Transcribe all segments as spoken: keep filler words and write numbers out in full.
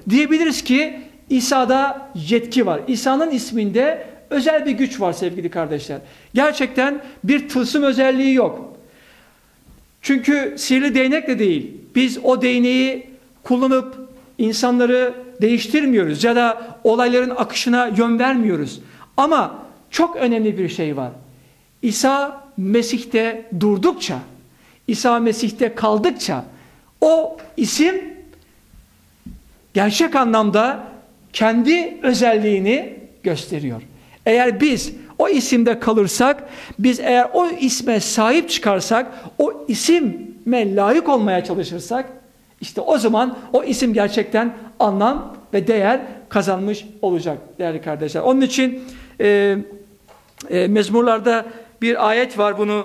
Diyebiliriz ki İsa'da yetki var. İsa'nın isminde özel bir güç var sevgili kardeşler. Gerçekten bir tılsım özelliği yok. Çünkü sihirli değnek de değil. Biz o değneği kullanıp insanları değiştirmiyoruz ya da olayların akışına yön vermiyoruz. Ama çok önemli bir şey var. İsa Mesih'te durdukça, İsa Mesih'te kaldıkça o isim gerçek anlamda kendi özelliğini gösteriyor. Eğer biz o isimde kalırsak, biz eğer o isme sahip çıkarsak, o isime layık olmaya çalışırsak, işte o zaman o isim gerçekten anlam ve değer kazanmış olacak değerli kardeşler. Onun için e, e, mezmurlarda bir ayet var, bunu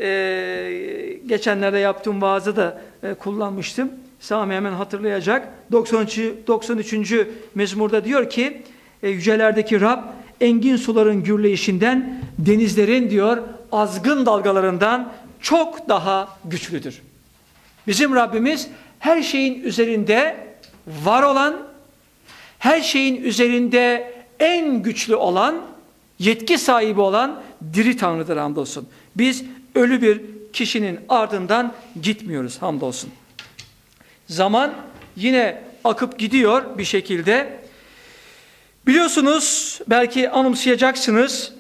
e, geçenlerde yaptığım vaazda da e, kullanmıştım. Sami hemen hatırlayacak. doksan üçüncü mezmurda diyor ki e, yücelerdeki Rab engin suların gürleyişinden, denizlerin diyor azgın dalgalarından çok daha güçlüdür. Bizim Rabbimiz her şeyin üzerinde var olan, her şeyin üzerinde en güçlü olan, yetki sahibi olan diri Tanrı'dır hamdolsun. Biz ölü bir kişinin ardından gitmiyoruz hamdolsun. Zaman yine akıp gidiyor bir şekilde. Biliyorsunuz, belki anımsayacaksınız,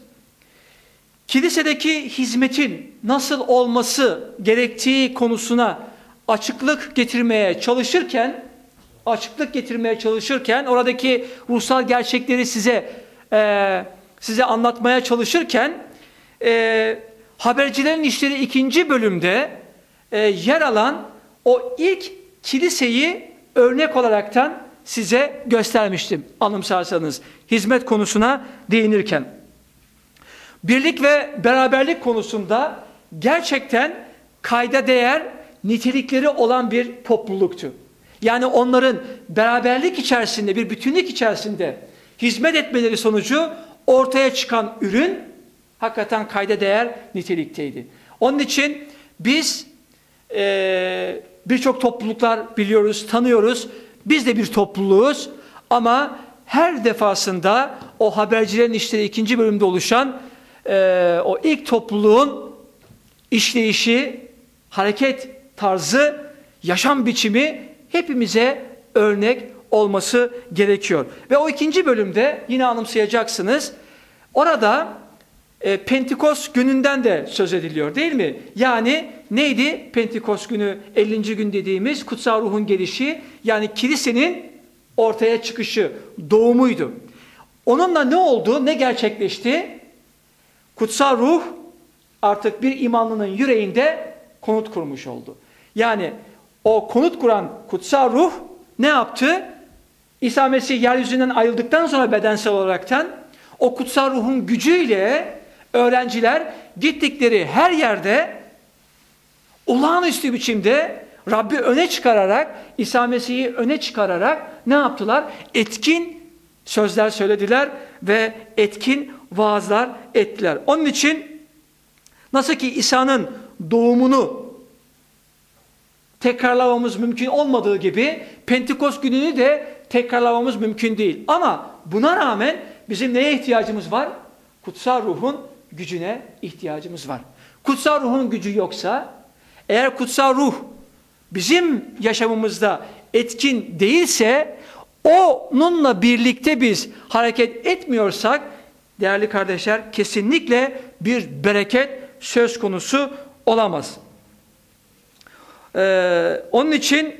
kilisedeki hizmetin nasıl olması gerektiği konusuna açıklık getirmeye çalışırken, açıklık getirmeye çalışırken, oradaki ruhsal gerçekleri size e, size anlatmaya çalışırken, e, Habercilerin İşleri ikinci bölümde e, yer alan o ilk kiliseyi örnek olaraktan size göstermiştim anımsarsanız, hizmet konusuna değinirken. Birlik ve beraberlik konusunda gerçekten kayda değer nitelikleri olan bir topluluktu. Yani onların beraberlik içerisinde, bir bütünlük içerisinde hizmet etmeleri sonucu ortaya çıkan ürün hakikaten kayda değer nitelikteydi. Onun için biz e, birçok topluluklar biliyoruz, tanıyoruz. Biz de bir topluluğuz ama her defasında o Habercilerin İşleri ikinci bölümde oluşan e, o ilk topluluğun işleyişi, hareket tarzı, yaşam biçimi hepimize örnek olması gerekiyor. Ve o ikinci bölümde yine anımsayacaksınız. Orada e, Pentekost gününden de söz ediliyor değil mi? Yani neydi Pentekost günü, ellinci gün dediğimiz kutsal ruhun gelişi, yani kilisenin ortaya çıkışı, doğumuydu. Onunla ne oldu, ne gerçekleşti? Kutsal ruh artık bir imanlının yüreğinde konut kurmuş oldu. Yani o konut kuran kutsal ruh ne yaptı? İsa Mesih yeryüzünden ayrıldıktan sonra bedensel olaraktan o kutsal ruhun gücüyle öğrenciler gittikleri her yerde olağanüstü biçimde Rabbi öne çıkararak, İsa Mesih'i öne çıkararak ne yaptılar? Etkin sözler söylediler ve etkin vaazlar ettiler. Onun için nasıl ki İsa'nın doğumunu tekrarlamamız mümkün olmadığı gibi Pentekost gününü de tekrarlamamız mümkün değil. Ama buna rağmen bizim neye ihtiyacımız var? Kutsal ruhun gücüne ihtiyacımız var. Kutsal ruhun gücü yoksa, eğer kutsal ruh bizim yaşamımızda etkin değilse, onunla birlikte biz hareket etmiyorsak, değerli kardeşler, kesinlikle bir bereket söz konusu olamaz. Ee, onun için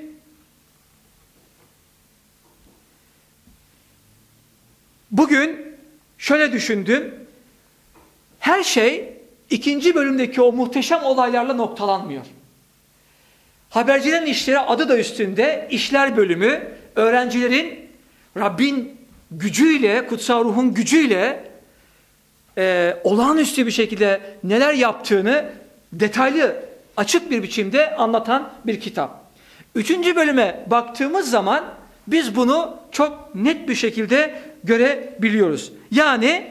bugün şöyle düşündüm. Her şey ikinci bölümdeki o muhteşem olaylarla noktalanmıyor. Habercilerin işleri adı da üstünde, işler bölümü, öğrencilerin Rabbin gücüyle, kutsal ruhun gücüyle e, olağanüstü bir şekilde neler yaptığını detaylı, açık bir biçimde anlatan bir kitap. Üçüncü bölüme baktığımız zaman biz bunu çok net bir şekilde görebiliyoruz. Yani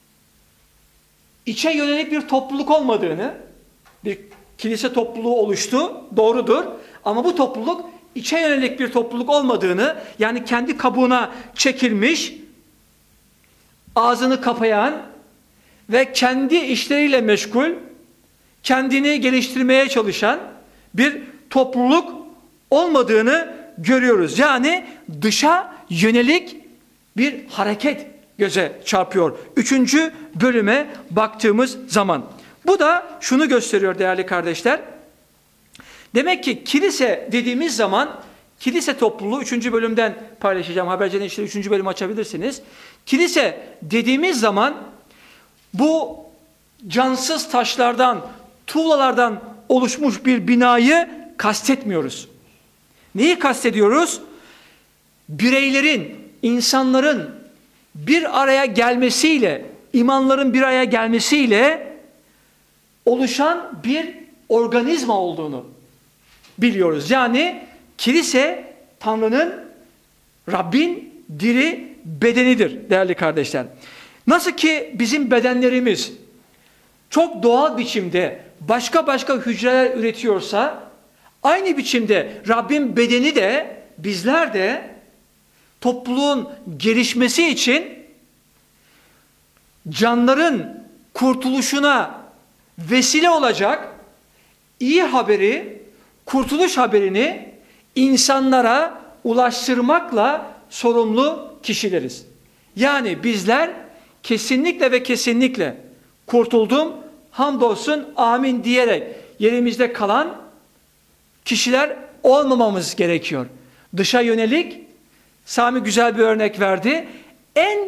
içe yönelik bir topluluk olmadığını, bir kilise topluluğu oluştu, doğrudur. Ama bu topluluk içe yönelik bir topluluk olmadığını, yani kendi kabuğuna çekilmiş, ağzını kapayan ve kendi işleriyle meşgul, kendini geliştirmeye çalışan bir topluluk olmadığını görüyoruz. Yani dışa yönelik bir hareket göze çarpıyor. Üçüncü bölüme baktığımız zaman. Bu da şunu gösteriyor değerli kardeşler. Demek ki kilise dediğimiz zaman, kilise topluluğu üçüncü bölümden paylaşacağım. Habercilerin işte üçüncü bölümü açabilirsiniz. Kilise dediğimiz zaman bu cansız taşlardan, tuğlalardan oluşmuş bir binayı kastetmiyoruz. Neyi kastediyoruz? Bireylerin, insanların bir araya gelmesiyle, imanların bir araya gelmesiyle oluşan bir organizma olduğunu biliyoruz. Yani kilise Tanrı'nın, Rabbin diri bedenidir değerli kardeşler. Nasıl ki bizim bedenlerimiz çok doğal biçimde başka başka hücreler üretiyorsa, aynı biçimde Rabbin bedeni de, bizler de topluluğun gelişmesi için canların kurtuluşuna vesile olacak iyi haberi, kurtuluş haberini insanlara ulaştırmakla sorumlu kişileriz. Yani bizler kesinlikle ve kesinlikle kurtuldum, hamdolsun, amin diyerek yerimizde kalan kişiler olmamamız gerekiyor. Dışa yönelik, Sami güzel bir örnek verdi. En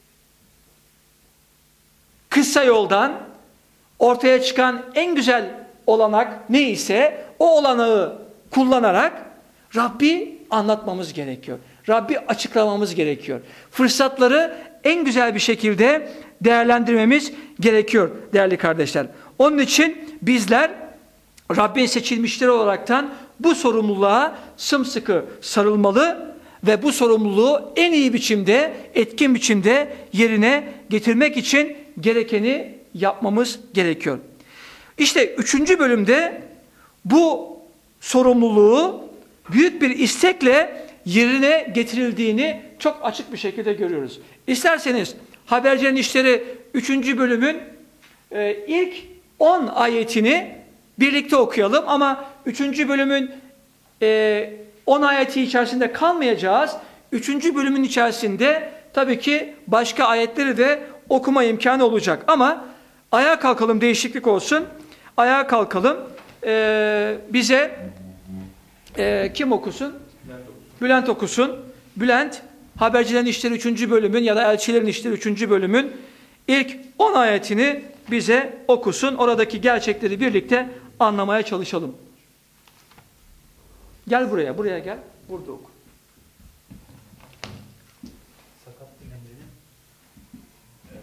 kısa yoldan ortaya çıkan en güzel olanak neyse o olanağı kullanarak Rabbi anlatmamız gerekiyor. Rabbi açıklamamız gerekiyor. Fırsatları en güzel bir şekilde değerlendirmemiz gerekiyor değerli kardeşler. Onun için bizler Rabbin seçilmişleri olaraktan bu sorumluluğa sımsıkı sarılmalı ve bu sorumluluğu en iyi biçimde, etkin biçimde yerine getirmek için gerekeni yapmamız gerekiyor. İşte üçüncü bölümde bu sorumluluğu büyük bir istekle yerine getirildiğini çok açık bir şekilde görüyoruz. İsterseniz Habercilerin İşleri üçüncü bölümün e, ilk on ayetini birlikte okuyalım ama üçüncü bölümün e, on ayeti içerisinde kalmayacağız. üçüncü bölümün içerisinde tabii ki başka ayetleri de okuma imkanı olacak. Ama ayağa kalkalım, değişiklik olsun. Ayağa kalkalım. E, bize e, kim okusun? Bülent okusun. Bülent okusun. Bülent, Habercilerin İşleri üçüncü bölümün ya da Elçilerin İşleri üçüncü bölümün ilk on ayetini bize okusun. Oradaki gerçekleri birlikte anlamaya çalışalım. Gel buraya, buraya gel. Burada oku. Sakat dilencinin evet,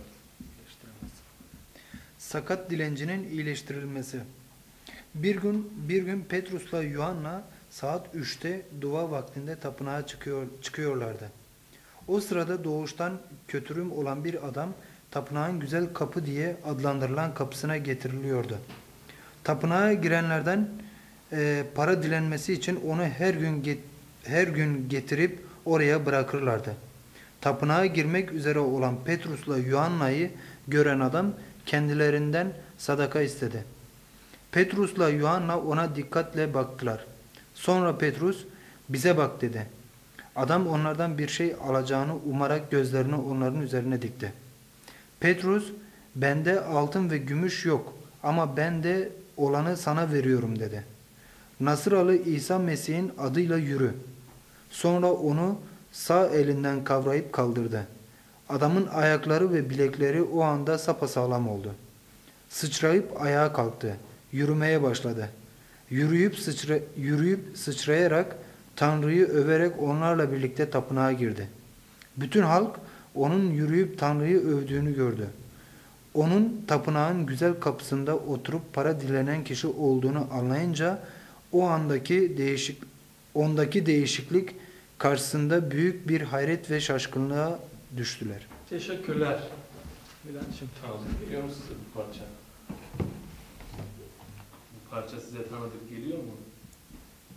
Sakat dilencinin iyileştirilmesi. Bir gün bir gün Petrus'la Yuhanna saat üçte dua vaktinde tapınağa çıkıyor, çıkıyorlardı. O sırada doğuştan kötürüm olan bir adam tapınağın güzel kapı diye adlandırılan kapısına getiriliyordu. Tapınağa girenlerden e, para dilenmesi için onu her gün get, her gün getirip oraya bırakırlardı. Tapınağa girmek üzere olan Petrus'la Yuhanna'yı gören adam kendilerinden sadaka istedi. Petrus'la Yuhanna ona dikkatle baktılar. Sonra Petrus, "Bize bak," dedi. Adam onlardan bir şey alacağını umarak gözlerini onların üzerine dikti. Petrus, "Bende altın ve gümüş yok ama bende olanı sana veriyorum," dedi. Nasıralı İsa Mesih'in adıyla yürü. Sonra onu sağ elinden kavrayıp kaldırdı. Adamın ayakları ve bilekleri o anda sapasağlam oldu. Sıçrayıp ayağa kalktı. Yürümeye başladı. Yürüyüp, sıçra yürüyüp sıçrayarak Tanrı'yı överek onlarla birlikte tapınağa girdi. Bütün halk onun yürüyüp Tanrı'yı övdüğünü gördü. Onun tapınağın güzel kapısında oturup para dilenen kişi olduğunu anlayınca o andaki değişik ondaki değişiklik karşısında büyük bir hayret ve şaşkınlığa düştüler. Teşekkürler. Bülent'ciğim. Geliyor mu size bu parça? Bu parça size tanıdık geliyor mu?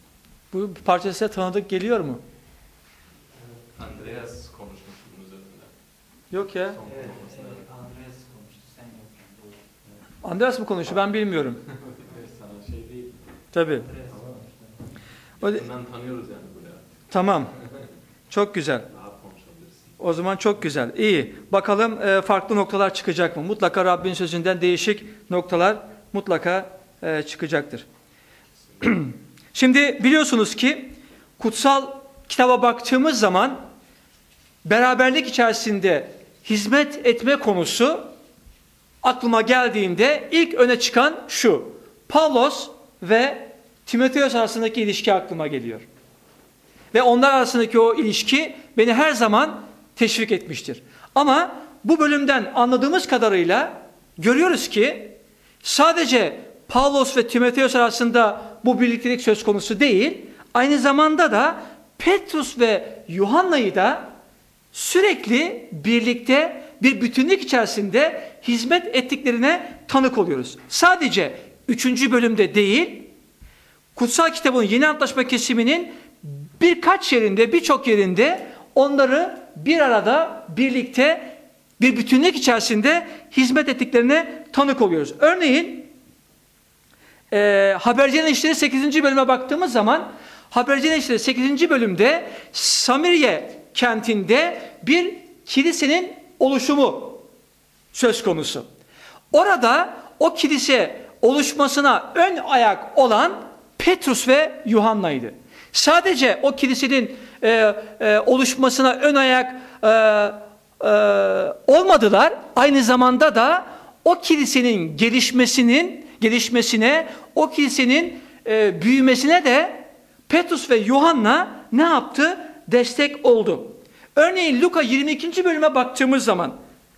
Bu parça size tanıdık geliyor mu? Andreas konuşmuş bunun üzerinde. Yok ya. Son Evet, konuşmasında. evet, Andreas konuştu, sen yokken. Doğru. Evet. Andreas mı konuşuyor? Ben bilmiyorum. Evet, sana şey değil. Tabii. Andreas konuştu. O- Bundan tanıyoruz yani buraya. Tamam. Çok güzel. Rahat konuşabilirsin. O zaman çok güzel. İyi. Bakalım e, farklı noktalar çıkacak mı? Mutlaka Rabbin sözünden değişik noktalar mutlaka e, çıkacaktır. Şimdi biliyorsunuz ki kutsal kitaba baktığımız zaman beraberlik içerisinde hizmet etme konusu aklıma geldiğinde ilk öne çıkan şu. Pavlos ve Timoteos arasındaki ilişki aklıma geliyor. Ve onlar arasındaki o ilişki beni her zaman teşvik etmiştir. Ama bu bölümden anladığımız kadarıyla görüyoruz ki sadece Pavlos ve Timoteos arasında bu birliktelik söz konusu değil, aynı zamanda da Petrus ve Yuhanna'yı da sürekli birlikte bir bütünlük içerisinde hizmet ettiklerine tanık oluyoruz. Sadece üçüncü bölümde değil, Kutsal Kitabın Yeni Antlaşma kesiminin birkaç yerinde, birçok yerinde onları bir arada, birlikte, bir bütünlük içerisinde hizmet ettiklerine tanık oluyoruz. Örneğin, e, Habercilerin İşleri sekizinci bölüme baktığımız zaman, Habercilerin İşleri sekizinci bölümde Samirye kentinde bir kilisenin oluşumu söz konusu. Orada o kilise oluşmasına ön ayak olan Petrus ve Yuhanna'ydı. Sadece o kilisenin e, e, oluşmasına ön ayak e, e, olmadılar. Aynı zamanda da o kilisenin gelişmesinin gelişmesine, o kilisenin e, büyümesine de Petrus ve Yuhanna ne yaptı? Destek oldu. Örneğin Luka yirmi ikinci bölüme baktığımız zaman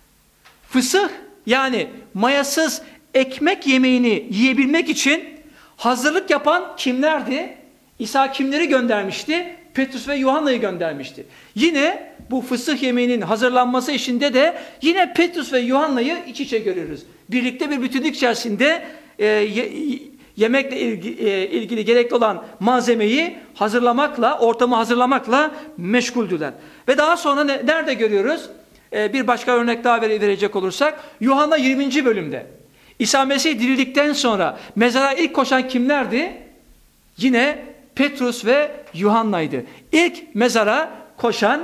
fısıh yani mayasız ekmek yemeğini yiyebilmek için hazırlık yapan kimlerdi? İsa kimleri göndermişti? Petrus ve Yuhanna'yı göndermişti. Yine bu fısıh yemeğinin hazırlanması işinde de yine Petrus ve Yuhanna'yı iç içe görüyoruz. Birlikte bir bütünlük içerisinde e, ye, yemekle ilgili, e, ilgili gerekli olan malzemeyi hazırlamakla, ortamı hazırlamakla meşguldüler. Ve daha sonra ne, nerede görüyoruz? E, bir başka örnek daha verecek olursak Yuhanna yirminci bölümde. İsa Mesih dirildikten sonra mezara ilk koşan kimlerdi? Yine Petrus ve Yuhanna'ydı. İlk mezara koşan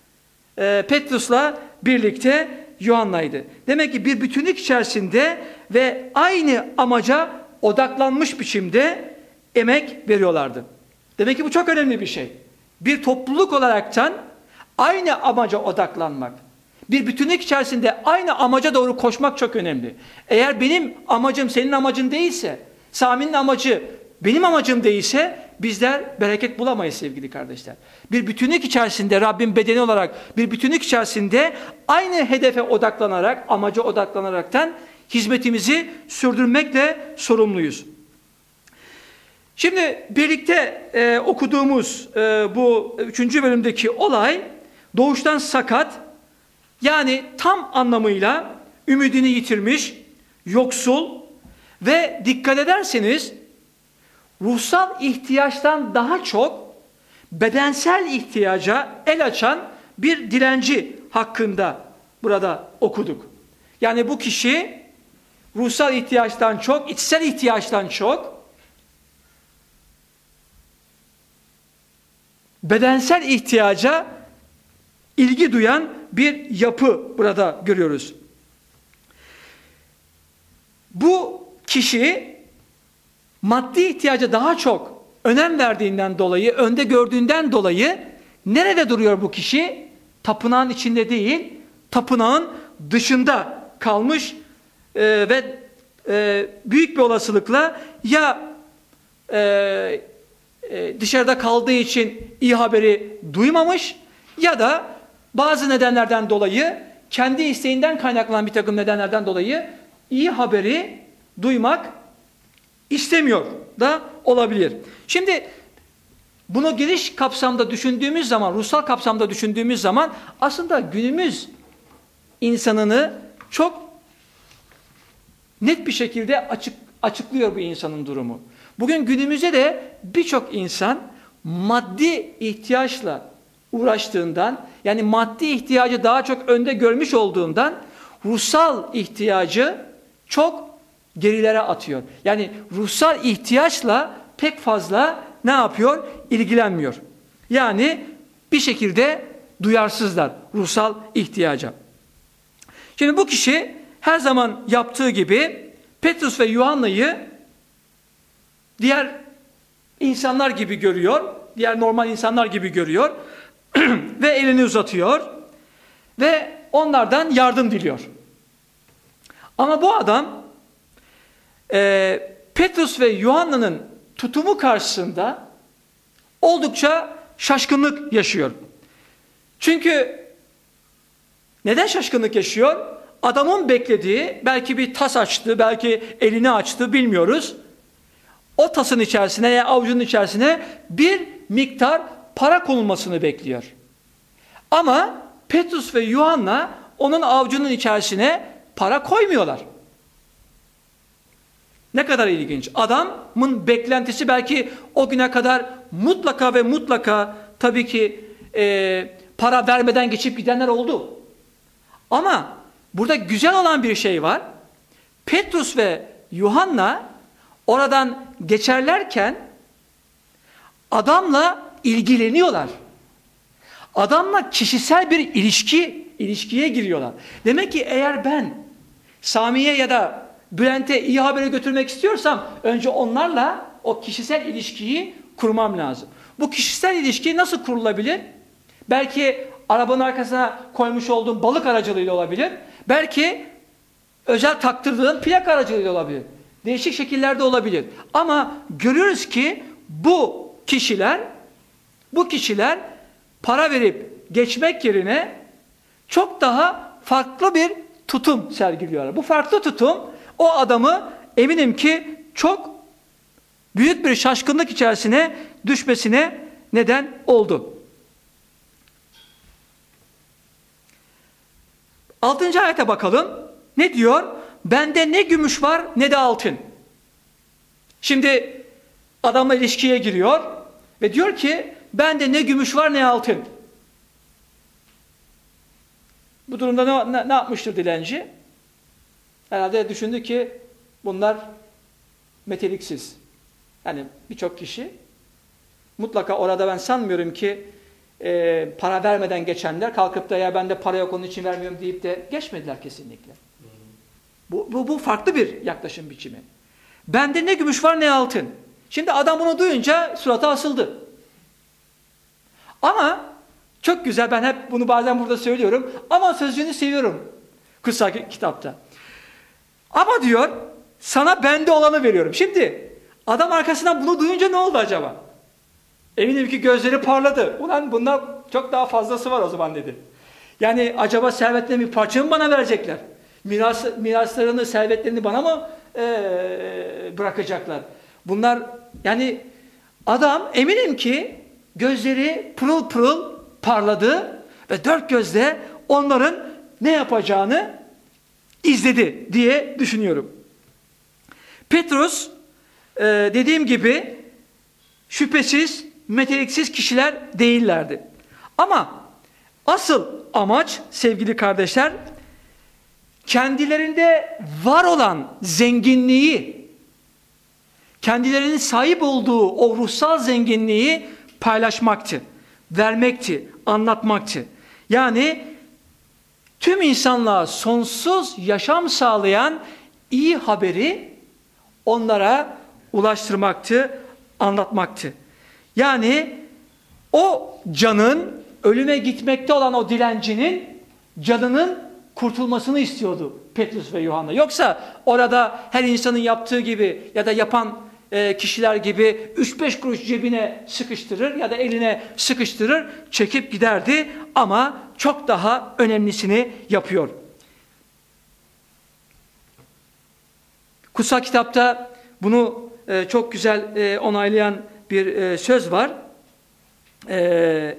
e, Petrus'la birlikte Yuhanna'ydı. Demek ki bir bütünlük içerisinde ve aynı amaca odaklanmış biçimde emek veriyorlardı. Demek ki bu çok önemli bir şey. Bir topluluk olaraktan aynı amaca odaklanmak. Bir bütünlük içerisinde aynı amaca doğru koşmak çok önemli. Eğer benim amacım senin amacın değilse, Sami'nin amacı benim amacım değilse bizler bereket bulamayız sevgili kardeşler. Bir bütünlük içerisinde Rabbin bedeni olarak bir bütünlük içerisinde aynı hedefe odaklanarak, amaca odaklanaraktan hizmetimizi sürdürmekle sorumluyuz. Şimdi birlikte e, okuduğumuz e, bu üçüncü bölümdeki olay doğuştan sakat, yani tam anlamıyla ümidini yitirmiş, yoksul ve dikkat ederseniz ruhsal ihtiyaçtan daha çok bedensel ihtiyaca el açan bir dilenci hakkında burada okuduk. Yani bu kişi ruhsal ihtiyaçtan çok, içsel ihtiyaçtan çok bedensel ihtiyaca ilgi duyan bir yapı burada görüyoruz. Bu kişi maddi ihtiyaca daha çok önem verdiğinden dolayı, önde gördüğünden dolayı nerede duruyor bu kişi? Tapınağın içinde değil, tapınağın dışında kalmış e, ve e, büyük bir olasılıkla ya e, e, dışarıda kaldığı için iyi haberi duymamış ya da bazı nedenlerden dolayı, kendi isteğinden kaynaklanan bir takım nedenlerden dolayı iyi haberi duymak istemiyor da olabilir. Şimdi bunu geniş kapsamda düşündüğümüz zaman, ruhsal kapsamda düşündüğümüz zaman aslında günümüz insanını çok net bir şekilde açık, açıklıyor bu insanın durumu. Bugün günümüzde de birçok insan maddi ihtiyaçla uğraştığından, yani maddi ihtiyacı daha çok önde görmüş olduğundan ruhsal ihtiyacı çok gerilere atıyor. Yani ruhsal ihtiyaçla pek fazla ne yapıyor? İlgilenmiyor. Yani bir şekilde duyarsızlar ruhsal ihtiyaca. Şimdi bu kişi her zaman yaptığı gibi Petrus ve Yuhanna'yı diğer insanlar gibi görüyor. Diğer normal insanlar gibi görüyor. Ve elini uzatıyor. Ve onlardan yardım diliyor. Ama bu adam e, Petrus ve Yuhanna'nın tutumu karşısında oldukça şaşkınlık yaşıyor. Çünkü neden şaşkınlık yaşıyor? Adamın beklediği, belki bir tas açtı, belki elini açtı, bilmiyoruz. O tasın içerisine ya avucunun içerisine bir miktar para konulmasını bekliyor. Ama Petrus ve Yuhanna onun avucunun içerisine para koymuyorlar. Ne kadar ilginç. Adamın beklentisi belki o güne kadar mutlaka ve mutlaka tabii ki e, para vermeden geçip gidenler oldu. Ama burada güzel olan bir şey var. Petrus ve Yuhanna oradan geçerlerken adamla ilgileniyorlar. Adamla kişisel bir ilişki ilişkiye giriyorlar. Demek ki eğer ben Sami'ye ya da Bülent'e iyi haberi götürmek istiyorsam önce onlarla o kişisel ilişkiyi kurmam lazım. Bu kişisel ilişki nasıl kurulabilir? Belki arabanın arkasına koymuş olduğum balık aracılığıyla olabilir. Belki özel taktırdığın plak aracılığıyla olabilir. Değişik şekillerde olabilir. Ama görüyoruz ki bu kişiler bu kişiler para verip geçmek yerine çok daha farklı bir tutum sergiliyorlar. Bu farklı tutum o adamı eminim ki çok büyük bir şaşkınlık içerisine düşmesine neden oldu. Altıncı ayete bakalım. Ne diyor? Bende ne gümüş var ne de altın. Şimdi adamla ilişkiye giriyor ve diyor ki bende ne gümüş var ne altın. Bu durumda ne, ne, ne yapmıştır dilenci? Herhalde düşündü ki bunlar meteliksiz. Yani birçok kişi mutlaka orada ben sanmıyorum ki e, para vermeden geçenler kalkıp da ya bende para yok onun için vermiyorum deyip de geçmediler kesinlikle. Bu, bu, bu farklı bir yaklaşım biçimi. Bende ne gümüş var ne altın. Şimdi adam bunu duyunca surata asıldı. Ama çok güzel, ben hep bunu bazen burada söylüyorum. Ama sözcüğünü seviyorum kutsal kitapta. Ama diyor sana bende olanı veriyorum. Şimdi adam arkasından bunu duyunca ne oldu acaba? Eminim ki gözleri parladı. Ulan bundan çok daha fazlası var o zaman dedi. Yani acaba servetlerin bir parça mı bana verecekler? Miras, miraslarını, servetlerini bana mı ee, bırakacaklar? Bunlar yani adam eminim ki gözleri pırıl pırıl parladı ve dört gözle onların ne yapacağını izledi diye düşünüyorum. Petrus e, dediğim gibi şüphesiz meteliksiz kişiler değillerdi. Ama asıl amaç sevgili kardeşler kendilerinde var olan zenginliği, kendilerinin sahip olduğu o ruhsal zenginliği paylaşmaktı, vermekti, anlatmaktı. Yani tüm insanlığa sonsuz yaşam sağlayan iyi haberi onlara ulaştırmaktı, anlatmaktı. Yani o canın, ölüme gitmekte olan o dilencinin canının kurtulmasını istiyordu Petrus ve Yuhanna. Yoksa orada her insanın yaptığı gibi ya da yapan e, kişiler gibi üç beş kuruş cebine sıkıştırır ya da eline sıkıştırır, çekip giderdi ama çok daha önemlisini yapıyor. Kutsal kitapta bunu e, çok güzel e, onaylayan bir e, söz var. E,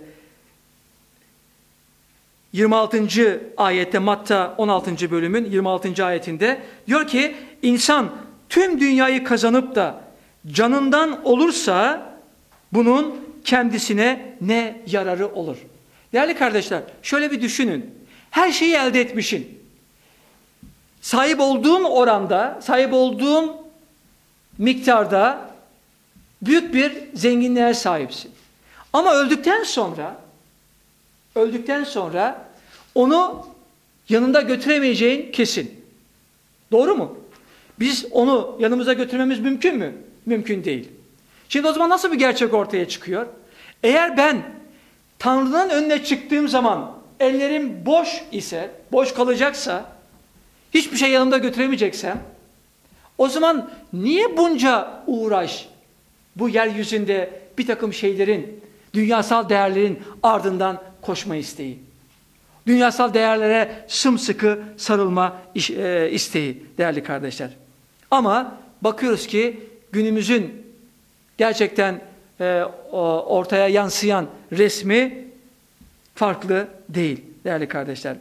yirmi altıncı ayette, Matta on altıncı bölümün yirmi altıncı ayetinde diyor ki insan tüm dünyayı kazanıp da canından olursa bunun kendisine ne yararı olur? Değerli kardeşler, şöyle bir düşünün. Her şeyi elde etmişsin. Sahip olduğun oranda, sahip olduğun miktarda büyük bir zenginliğe sahipsin. Ama öldükten sonra, öldükten sonra onu yanında götüremeyeceğin kesin. Doğru mu? Biz onu yanımıza götürmemiz mümkün mü? Mümkün değil. Şimdi o zaman nasıl bir gerçek ortaya çıkıyor? Eğer ben Tanrı'nın önüne çıktığım zaman ellerim boş ise, boş kalacaksa, hiçbir şey yanımda götüremeyeceksem, o zaman niye bunca uğraş bu yeryüzünde bir takım şeylerin, dünyasal değerlerin ardından koşma isteği? Dünyasal değerlere sımsıkı sarılma isteği değerli kardeşler. Ama bakıyoruz ki günümüzün gerçekten ortaya yansıyan resmi farklı değil değerli kardeşler.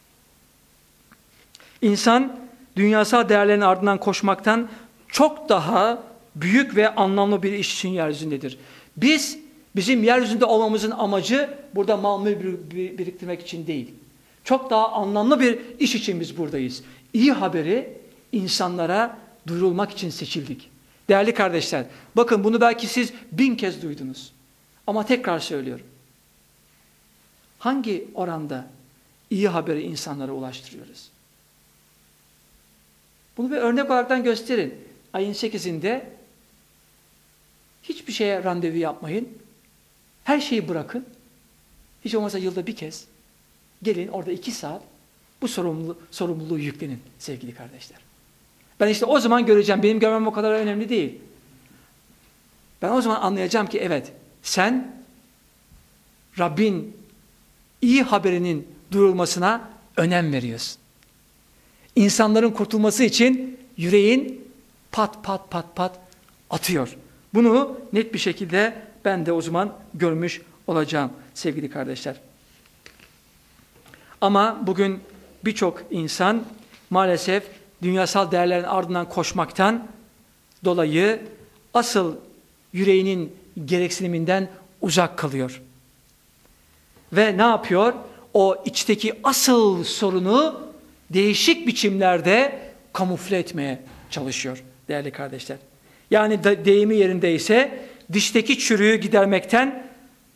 İnsan dünyasal değerlerin ardından koşmaktan çok daha büyük ve anlamlı bir iş için yeryüzündedir. Biz, bizim yeryüzünde olmamızın amacı burada mal mülk biriktirmek için değil. Çok daha anlamlı bir iş için biz buradayız. İyi haberi insanlara duyurulmak için seçildik. Değerli kardeşler, bakın bunu belki siz bin kez duydunuz. Ama tekrar söylüyorum. Hangi oranda iyi haberi insanlara ulaştırıyoruz? Bunu bir örnek olaraktan gösterin. Ayın sekizinde hiçbir şeye randevu yapmayın. Her şeyi bırakın. Hiç olmazsa yılda bir kez gelin orada iki saat bu sorumluluğu, sorumluluğu yüklenin sevgili kardeşler. Ben işte o zaman göreceğim. Benim görmem o kadar önemli değil. Ben o zaman anlayacağım ki evet sen Rabbin iyi haberinin duyurulmasına önem veriyorsun. İnsanların kurtulması için yüreğin pat pat pat pat atıyor. Bunu net bir şekilde ben de o zaman görmüş olacağım sevgili kardeşler. Ama bugün birçok insan maalesef dünyasal değerlerin ardından koşmaktan dolayı asıl yüreğinin gereksiniminden uzak kalıyor. Ve ne yapıyor? O içteki asıl sorunu değişik biçimlerde kamufle etmeye çalışıyor değerli kardeşler. Yani de, deyimi yerindeyse dişteki çürüğü gidermekten,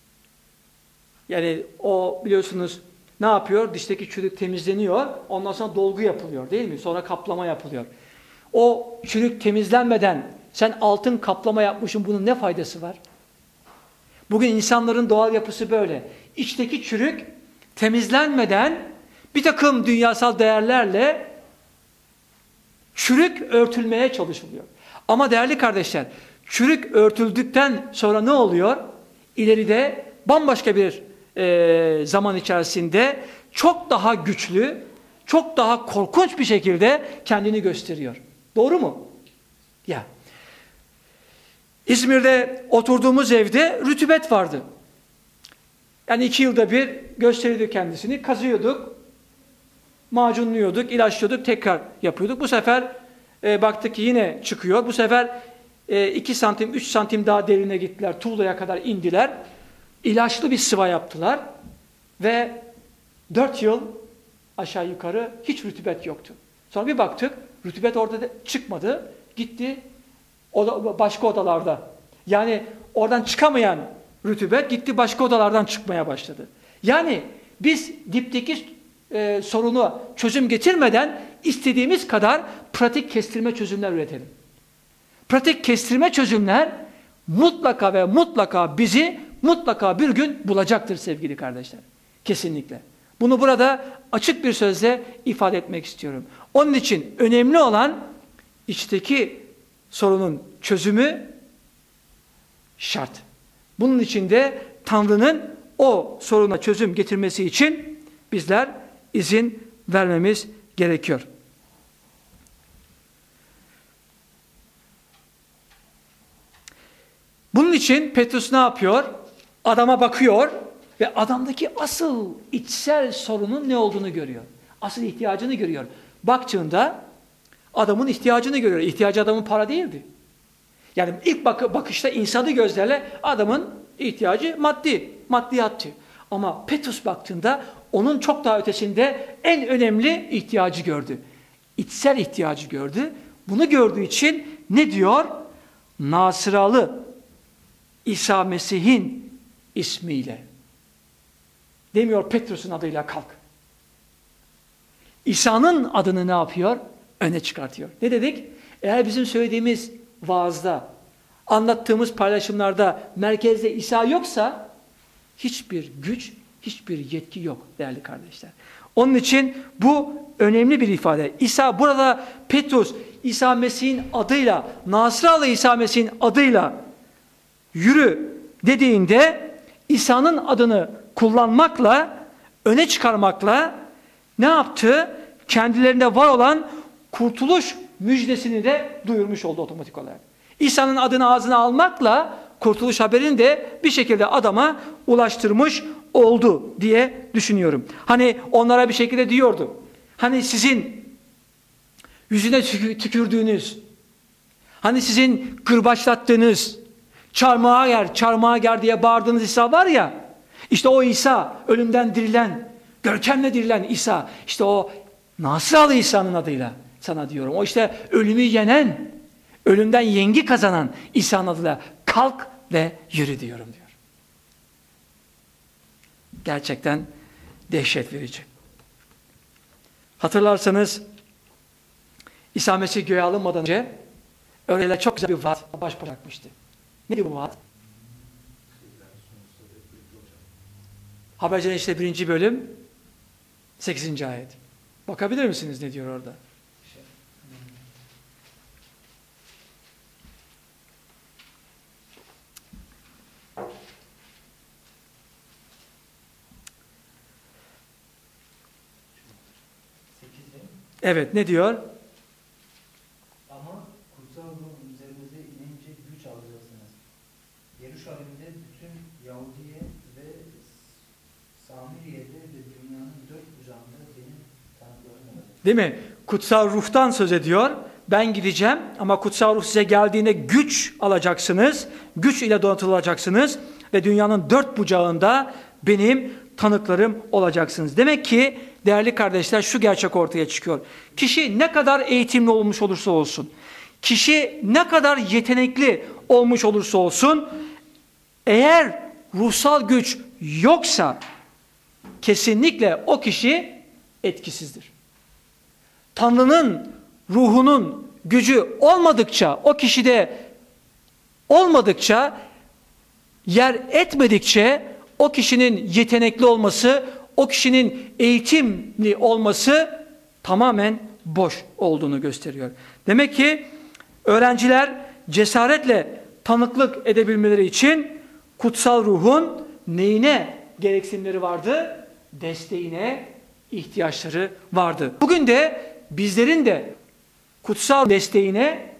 yani o biliyorsunuz ne yapıyor? Dişteki çürük temizleniyor. Ondan sonra dolgu yapılıyor değil mi? Sonra kaplama yapılıyor. O çürük temizlenmeden sen altın kaplama yapmışsın, bunun ne faydası var? Bugün insanların doğal yapısı böyle. İçteki çürük temizlenmeden bir takım dünyasal değerlerle çürük örtülmeye çalışılıyor. Ama değerli kardeşler, çürük örtüldükten sonra ne oluyor? İleride bambaşka bir e, zaman içerisinde çok daha güçlü, çok daha korkunç bir şekilde kendini gösteriyor. Doğru mu? Ya. İzmir'de oturduğumuz evde rutubet vardı. Yani iki yılda bir gösteriyordu kendisini, kazıyorduk, macunluyorduk, ilaçlıyorduk, tekrar yapıyorduk. Bu sefer e, baktık ki yine çıkıyor. Bu sefer e, iki santim, üç santim daha derine gittiler, tuğlaya kadar indiler. İlaçlı bir sıva yaptılar ve dört yıl aşağı yukarı hiç rutubet yoktu. Sonra bir baktık, rutubet orada çıkmadı, gitti oda, başka odalarda. Yani oradan çıkamayan rutubet gitti başka odalardan çıkmaya başladı. Yani biz dipteki e, sorunu çözüm getirmeden istediğimiz kadar pratik kestirme çözümler üretelim. Pratik kestirme çözümler mutlaka ve mutlaka bizi mutlaka bir gün bulacaktır sevgili kardeşler. Kesinlikle. Bunu burada açık bir sözle ifade etmek istiyorum. Onun için önemli olan içteki sorunun çözümü şart. Bunun için de Tanrı'nın o soruna çözüm getirmesi için bizler izin vermemiz gerekiyor. Bunun için Petrus ne yapıyor? Adama bakıyor ve adamdaki asıl içsel sorunun ne olduğunu görüyor. Asıl ihtiyacını görüyor. Baktığında adamın ihtiyacını görüyor. İhtiyacı adamın para değildi. Yani ilk bak bakışta insanı gözlerle adamın İhtiyacı maddi, maddiyat diyor. Ama Petrus baktığında onun çok daha ötesinde en önemli ihtiyacı gördü. İçsel ihtiyacı gördü. Bunu gördüğü için ne diyor? Nasıralı İsa Mesih'in ismiyle. Demiyor Petrus'un adıyla kalk. İsa'nın adını ne yapıyor? Öne çıkartıyor. Ne dedik? Eğer bizim söylediğimiz vaazda, anlattığımız paylaşımlarda merkezde İsa yoksa hiçbir güç, hiçbir yetki yok değerli kardeşler. Onun için bu önemli bir ifade. İsa burada Petrus İsa Mesih'in adıyla, Nasıralı İsa Mesih'in adıyla yürü dediğinde İsa'nın adını kullanmakla, öne çıkarmakla ne yaptı? Kendilerinde var olan kurtuluş müjdesini de duyurmuş oldu otomatik olarak. İsa'nın adını ağzına almakla kurtuluş haberini de bir şekilde adama ulaştırmış oldu diye düşünüyorum. Hani onlara bir şekilde diyordu. Hani sizin yüzüne tükürdüğünüz, hani sizin kırbaçlattığınız, çarmıha ger, çarmıha ger diye bağırdığınız İsa var ya, işte o İsa, ölümden dirilen, görkemle dirilen İsa, işte o Nasıralı İsa'nın adıyla sana diyorum. O işte ölümü yenen, ölümden yengi kazanan İsa'nın adıyla kalk ve yürü diyorum diyor. Gerçekten dehşet verici. Hatırlarsanız İsa Mesih göğe alınmadan önce öyle çok güzel bir vaat baş bırakmıştı. Neydi bu vaat? Habercilerin işte birinci bölüm sekizinci ayet. Bakabilir misiniz ne diyor orada? Evet, ne diyor? Ama kutsal ruh üzerinize inince güç alacaksınız. Yeruşalim'de bütün Yahudiye ve Samiriye'de ve dünyanın dört bucağında benim tanıklarım olacak. Değil mi? Kutsal ruhtan söz ediyor. Ben gideceğim ama kutsal ruh size geldiğinde güç alacaksınız. Güç ile donatılacaksınız ve dünyanın dört bucağında benim tanıklarım olacaksınız. Demek ki değerli kardeşler şu gerçek ortaya çıkıyor. Kişi ne kadar eğitimli olmuş olursa olsun, kişi ne kadar yetenekli olmuş olursa olsun, eğer ruhsal güç yoksa kesinlikle o kişi etkisizdir. Tanrı'nın ruhunun gücü olmadıkça, o kişide olmadıkça, yer etmedikçe o kişinin yetenekli olması, o kişinin eğitimli olması tamamen boş olduğunu gösteriyor. Demek ki öğrenciler cesaretle tanıklık edebilmeleri için kutsal ruhun neyine gereksinimleri vardı? Desteğine ihtiyaçları vardı. Bugün de bizlerin de kutsal desteğine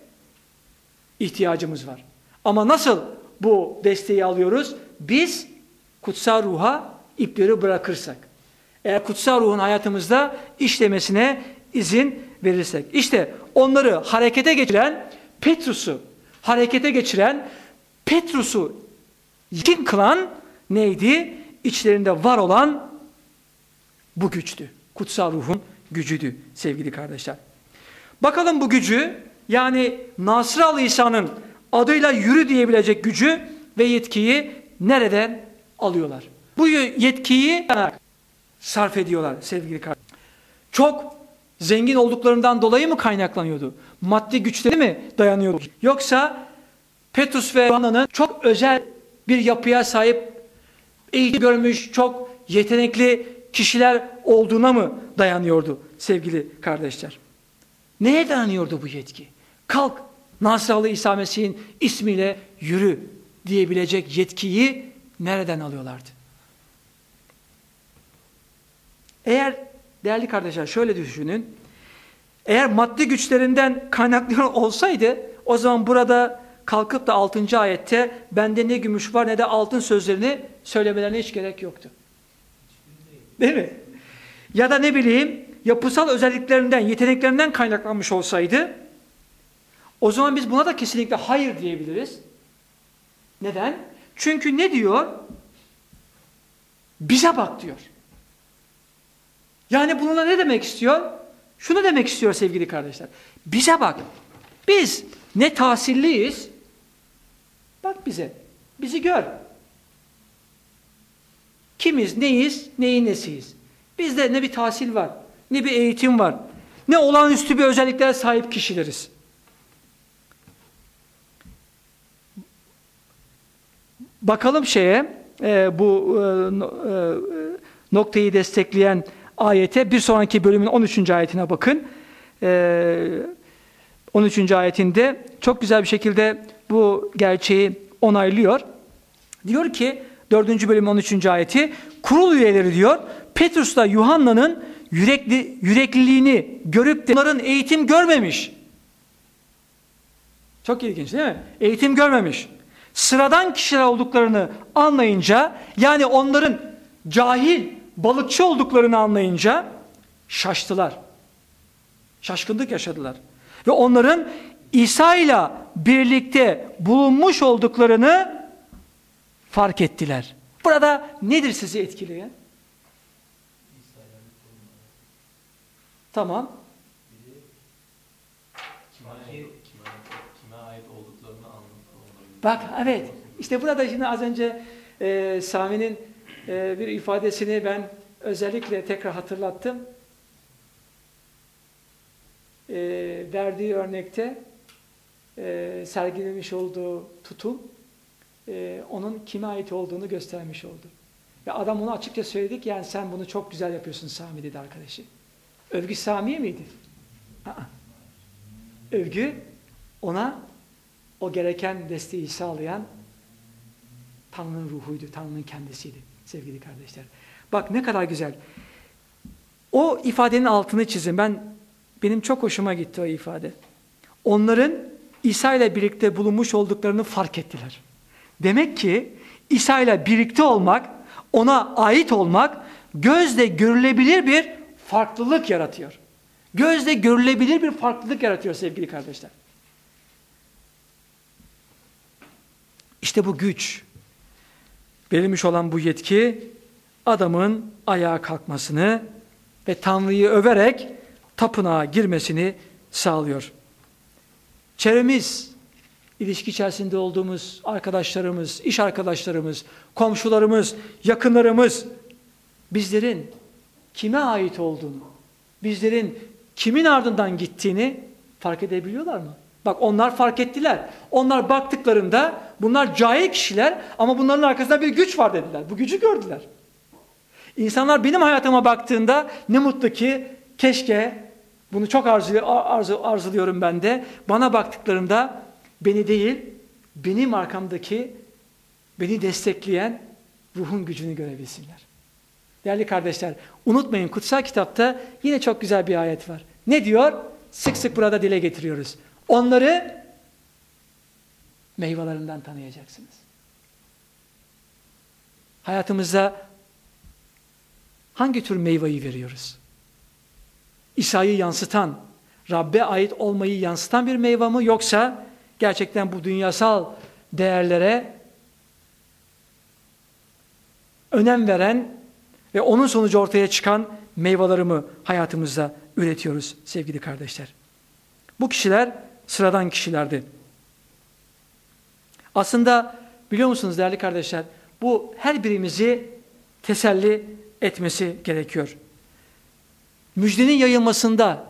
ihtiyacımız var. Ama nasıl bu desteği alıyoruz? Biz kutsal ruha ipleri bırakırsak. Eğer kutsal ruhun hayatımızda işlemesine izin verirsek. İşte onları harekete geçiren, Petrus'u harekete geçiren, Petrus'u yetkin kılan neydi? İçlerinde var olan bu güçtü. Kutsal ruhun gücüydü sevgili kardeşler. Bakalım bu gücü, yani Nasıralı İsa'nın adıyla yürü diyebilecek gücü ve yetkiyi nereden alıyorlar? Bu yetkiyi sarf ediyorlar sevgili kardeşler. Çok zengin olduklarından dolayı mı kaynaklanıyordu? Maddi güçleri mi dayanıyordu? Yoksa Petrus ve Yuhanna'nın çok özel bir yapıya sahip, eğitim görmüş, çok yetenekli kişiler olduğuna mı dayanıyordu sevgili kardeşler? Neye dayanıyordu bu yetki? Kalk, Nasıralı İsa Mesih'in ismiyle yürü diyebilecek yetkiyi nereden alıyorlardı? Eğer değerli kardeşler şöyle düşünün, eğer maddi güçlerinden kaynaklı olsaydı o zaman burada kalkıp da altıncı ayette bende ne gümüş var ne de altın sözlerini söylemelerine hiç gerek yoktu. Değil mi? Ya da ne bileyim yapısal özelliklerinden, yeteneklerinden kaynaklanmış olsaydı o zaman biz buna da kesinlikle hayır diyebiliriz. Neden? Çünkü ne diyor? Bize bak diyor. Yani bununla ne demek istiyor? Şunu demek istiyor sevgili kardeşler. Bize bak. Biz ne tahsilliyiz? Bak bize. Bizi gör. Kimiz, neyiz, neyin nesiyiz? Bizde ne bir tahsil var, ne bir eğitim var, ne olağanüstü bir özelliklere sahip kişileriz. Bakalım şeye, e, bu e, e, noktayı destekleyen ayete, bir sonraki bölümün on üçüncü ayetine bakın. E, on üçüncü ayetinde çok güzel bir şekilde bu gerçeği onaylıyor. Diyor ki, dördüncü bölüm on üçüncü ayeti, kurul üyeleri diyor, Petrus'la Yuhanna'nın yürekli, yürekliliğini görüp de onların eğitim görmemiş. Çok ilginç değil mi? Eğitim görmemiş. Sıradan kişiler olduklarını anlayınca, yani onların cahil, balıkçı olduklarını anlayınca şaştılar. Şaşkınlık yaşadılar. Ve onların İsa ile birlikte bulunmuş olduklarını fark ettiler. Burada nedir sizi etkileyen? Tamam. Kime ait, kime, kime ait olduklarını anlatıyor. Bak evet. İşte burada şimdi az önce e, Sami'nin e, bir ifadesini ben özellikle tekrar hatırlattım. E, verdiği örnekte e, sergilemiş olduğu tutum e, onun kime ait olduğunu göstermiş oldu. Ve adam onu açıkça söyledik, yani sen bunu çok güzel yapıyorsun Sami dedi arkadaşı. Övgü Sami'ye miydi? Aa. Övgü ona o gereken desteği sağlayan Tanrı'nın ruhuydu, Tanrı'nın kendisiydi sevgili kardeşler. Bak ne kadar güzel. O ifadenin altını çizin. Ben benim çok hoşuma gitti o ifade. Onların İsa ile birlikte bulunmuş olduklarını fark ettiler. Demek ki İsa ile birlikte olmak, ona ait olmak gözle görülebilir bir farklılık yaratıyor. Gözle görülebilir bir farklılık yaratıyor sevgili kardeşler. İşte bu güç, verilmiş olan bu yetki adamın ayağa kalkmasını ve Tanrı'yı överek tapınağa girmesini sağlıyor. Çevremiz, ilişki içerisinde olduğumuz arkadaşlarımız, iş arkadaşlarımız, komşularımız, yakınlarımız bizlerin kime ait olduğunu, bizlerin kimin ardından gittiğini fark edebiliyorlar mı? Bak onlar fark ettiler. Onlar baktıklarında bunlar cahil kişiler ama bunların arkasında bir güç var dediler. Bu gücü gördüler. İnsanlar benim hayatıma baktığında ne mutlu ki keşke, bunu çok arzu, arzu, arzuluyorum ben de, bana baktıklarında beni değil, benim arkamdaki, beni destekleyen ruhun gücünü görebilsinler. Değerli kardeşler, unutmayın kutsal kitapta yine çok güzel bir ayet var. Ne diyor? Sık sık burada dile getiriyoruz. Onları meyvelerinden tanıyacaksınız. Hayatımızda hangi tür meyveyi veriyoruz? İsa'yı yansıtan, Rabbe ait olmayı yansıtan bir meyve mi, yoksa gerçekten bu dünyasal değerlere önem veren ve onun sonucu ortaya çıkan meyveleri mi hayatımızda üretiyoruz sevgili kardeşler? Bu kişiler sıradan kişilerdi. Aslında biliyor musunuz değerli kardeşler, bu her birimizi teselli etmesi gerekiyor. Müjdenin yayılmasında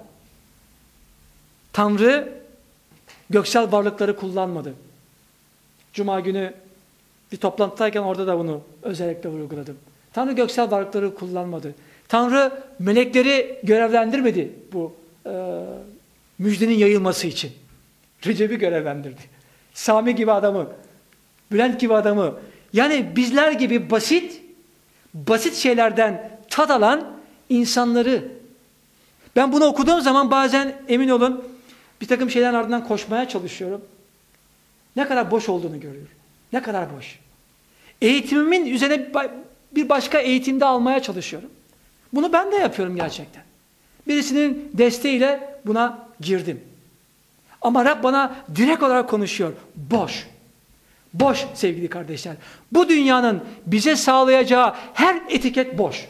Tanrı göksel varlıkları kullanmadı. Cuma günü bir toplantıdayken orada da bunu özellikle vurguladım. Tanrı göksel varlıkları kullanmadı. Tanrı melekleri görevlendirmedi bu e, müjdenin yayılması için. Recep'i görevlendirdi. Sami gibi adamı, Bülent gibi adamı, yani bizler gibi basit, basit şeylerden tat alan insanları. Ben bunu okuduğum zaman bazen emin olun bir takım şeylerin ardından koşmaya çalışıyorum. Ne kadar boş olduğunu görüyorum. Ne kadar boş. Eğitimimin üzerine bir başka eğitimde almaya çalışıyorum. Bunu ben de yapıyorum gerçekten. Birisinin desteğiyle buna girdim. Ama Rab bana direkt olarak konuşuyor. Boş. Boş sevgili kardeşler. Bu dünyanın bize sağlayacağı her etiket boş.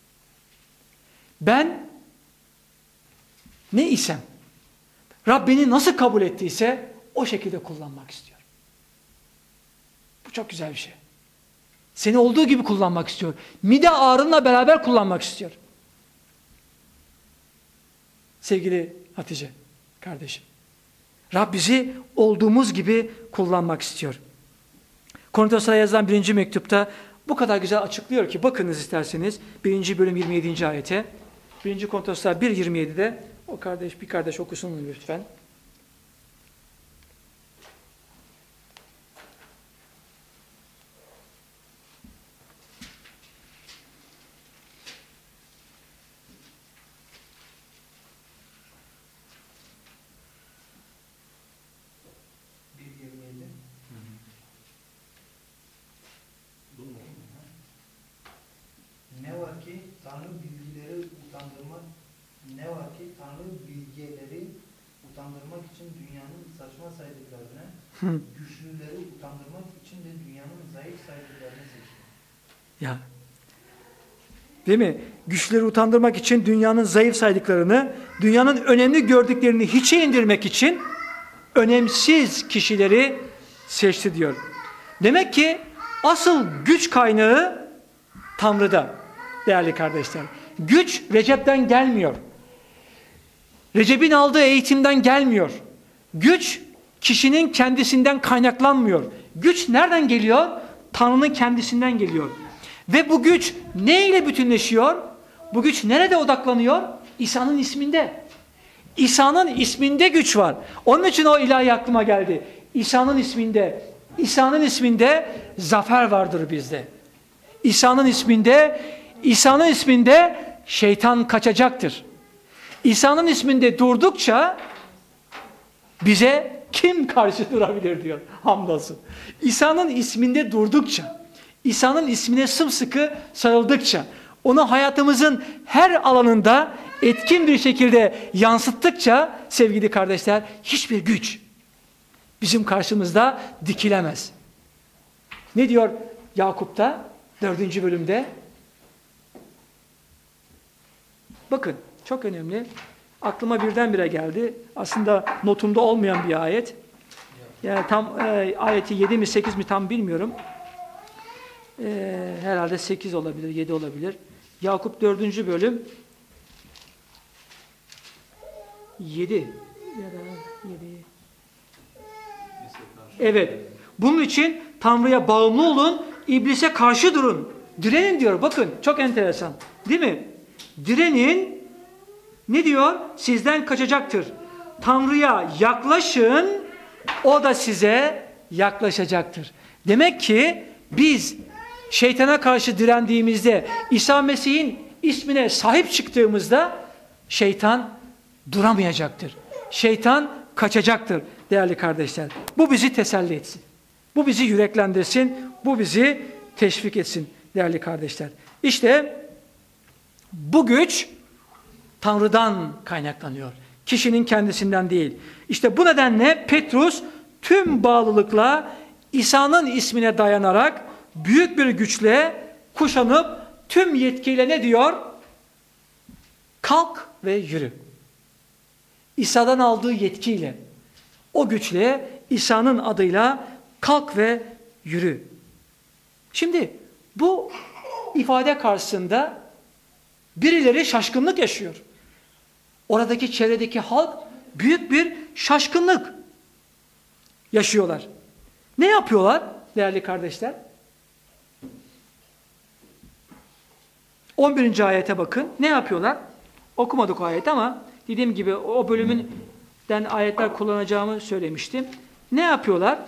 Ben ne isem, Rabbini nasıl kabul ettiyse o şekilde kullanmak istiyor. Bu çok güzel bir şey. Seni olduğu gibi kullanmak istiyor. Mide ağrınla beraber kullanmak istiyor. Sevgili Hatice kardeşim. Rab bizi olduğumuz gibi kullanmak istiyor. Korintoslara yazılan birinci mektupta bu kadar güzel açıklıyor ki bakınız isterseniz birinci bölüm yirmi yedinci ayete. birinci Korintoslar bir yirmi yedi'de o kardeş bir kardeş okusun lütfen. bir yirmi yedi. Bu mu? Ne var ki Tanrı bilgileri utandırmak ne var ki Tanrı bilgeleri utandırmak için dünyanın saçma saydıklarını, Hı. güçlüleri utandırmak için de dünyanın zayıf saydıklarını seçti. Ya. Değil mi? Güçleri utandırmak için dünyanın zayıf saydıklarını, dünyanın önemli gördüklerini hiçe indirmek için önemsiz kişileri seçti diyor. Demek ki asıl güç kaynağı Tanrı'da değerli kardeşler. Güç Recep'ten gelmiyor. Recep'in aldığı eğitimden gelmiyor. Güç kişinin kendisinden kaynaklanmıyor. Güç nereden geliyor? Tanrı'nın kendisinden geliyor. Ve bu güç ne ile bütünleşiyor? Bu güç nerede odaklanıyor? İsa'nın isminde. İsa'nın isminde güç var. Onun için o ilahi aklıma geldi. İsa'nın isminde, İsa'nın isminde zafer vardır bizde. İsa'nın isminde, İsa'nın isminde şeytan kaçacaktır. İsa'nın isminde durdukça bize kim karşı durabilir diyor. Hamdolsun. İsa'nın isminde durdukça, İsa'nın ismine sımsıkı sarıldıkça, onu hayatımızın her alanında etkin bir şekilde yansıttıkça sevgili kardeşler hiçbir güç bizim karşımızda dikilemez. Ne diyor Yakup'ta dördüncü bölümde? Bakın çok önemli. Aklıma birdenbire geldi. Aslında notumda olmayan bir ayet. Yani tam e, ayeti yedi mi sekiz mi tam bilmiyorum. E, herhalde sekiz olabilir, yedi olabilir. Yakup dördüncü bölüm yedi ya da yedi. Evet. Bunun için Tanrı'ya bağımlı olun, iblise karşı durun. Direnin diyor. Bakın çok enteresan. Değil mi? Direnin ne diyor? Sizden kaçacaktır. Tanrı'ya yaklaşın, o da size yaklaşacaktır. Demek ki biz şeytana karşı direndiğimizde, İsa Mesih'in ismine sahip çıktığımızda şeytan duramayacaktır. Şeytan kaçacaktır değerli kardeşler. Bu bizi teselli etsin. Bu bizi yüreklendirsin. Bu bizi teşvik etsin değerli kardeşler. İşte bu güç Tanrı'dan kaynaklanıyor. Kişinin kendisinden değil. İşte bu nedenle Petrus tüm bağlılıkla İsa'nın ismine dayanarak büyük bir güçle kuşanıp tüm yetkiyle ne diyor? Kalk ve yürü. İsa'dan aldığı yetkiyle, o güçle İsa'nın adıyla kalk ve yürü. Şimdi bu ifade karşısında birileri şaşkınlık yaşıyor. Oradaki çevredeki halk büyük bir şaşkınlık yaşıyorlar. Ne yapıyorlar değerli kardeşler? on birinci ayete bakın. Ne yapıyorlar? Okumadık o ayet ama dediğim gibi o bölümünden ayetler kullanacağımı söylemiştim. Ne yapıyorlar?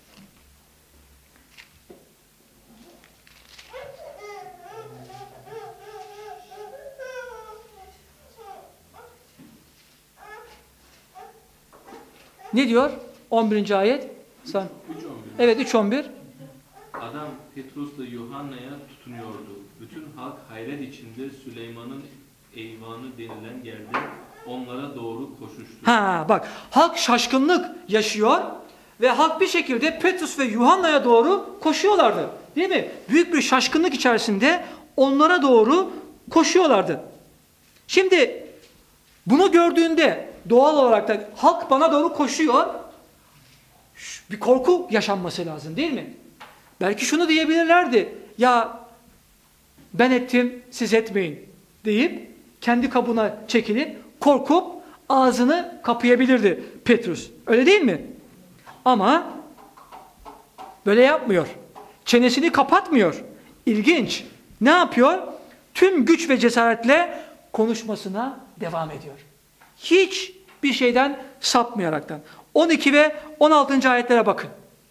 Ne diyor? on birinci ayet. Sen. üç on bir. Evet üç on bir. Adam Petrus'la Yuhanna'ya tutunuyordu. Bütün halk hayret içinde Süleyman'ın eyvanı denilen yerde onlara doğru koşuştu. Ha bak halk şaşkınlık yaşıyor. Ve halk bir şekilde Petrus ve Yuhanna'ya doğru koşuyorlardı. Değil mi? Büyük bir şaşkınlık içerisinde onlara doğru koşuyorlardı. Şimdi bunu gördüğünde doğal olarak da halk bana doğru koşuyor. Bir korku yaşanması lazım değil mi? Belki şunu diyebilirlerdi. Ya ben ettim, siz etmeyin deyip kendi kabına çekilip korkup ağzını kapayabilirdi Petrus. Öyle değil mi? Ama böyle yapmıyor. Çenesini kapatmıyor. İlginç. Ne yapıyor? Tüm güç ve cesaretle konuşmasına devam ediyor. Hiç bir şeyden sapmayaraktan. on iki ve on altıncı ayetlere bakın.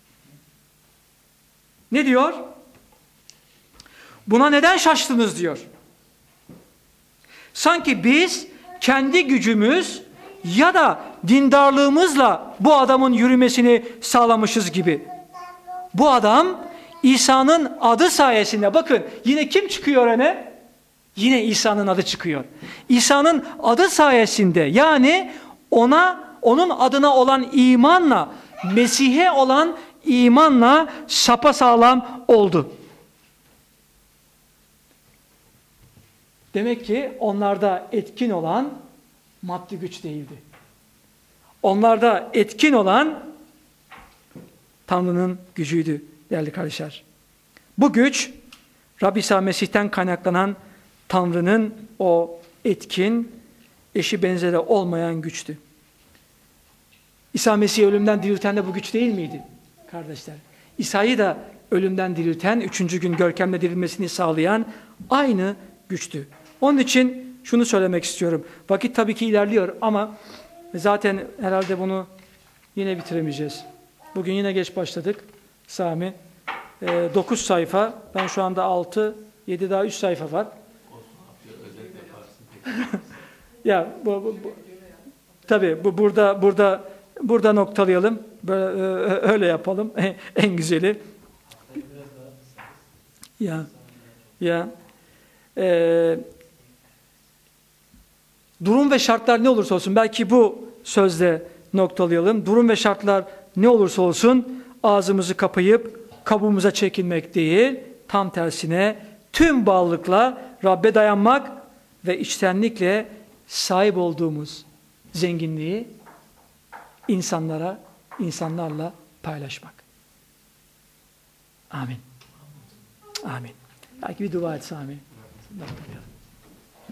Ne diyor? Buna neden şaştınız diyor. Sanki biz kendi gücümüz ya da dindarlığımızla bu adamın yürümesini sağlamışız gibi. Bu adam İsa'nın adı sayesinde, bakın yine kim çıkıyor öne? Yine İsa'nın adı çıkıyor. İsa'nın adı sayesinde, yani ona, onun adına olan imanla, Mesih'e olan imanla sapasağlam oldu. Demek ki onlarda etkin olan maddi güç değildi. Onlarda etkin olan Tanrı'nın gücüydü değerli kardeşler. Bu güç Rabbi İsa Mesih'ten kaynaklanan Tanrı'nın o etkin, eşi benzeri olmayan güçtü. İsa Mesih'i ölümden dirilten de bu güç değil miydi kardeşler? İsa'yı da ölümden dirilten, üçüncü gün görkemle dirilmesini sağlayan aynı güçtü. Onun için şunu söylemek istiyorum. Vakit tabii ki ilerliyor ama zaten herhalde bunu yine bitiremeyeceğiz. Bugün yine geç başladık. Sami. E, dokuz sayfa. Ben şu anda altı, yedi daha üç sayfa var. Ya bu, bu, bu tabii bu burada burada burada noktalayalım. Böyle, öyle yapalım. En güzeli. Ya ya e, durum ve şartlar ne olursa olsun, belki bu sözle noktalayalım. Durum ve şartlar ne olursa olsun ağzımızı kapayıp kabuğumuza çekilmek değil, tam tersine tüm bağlılıkla Rabbe dayanmak ve içtenlikle sahip olduğumuz zenginliği insanlara, insanlarla paylaşmak. Amin. Amin. Belki bir dua et Sami.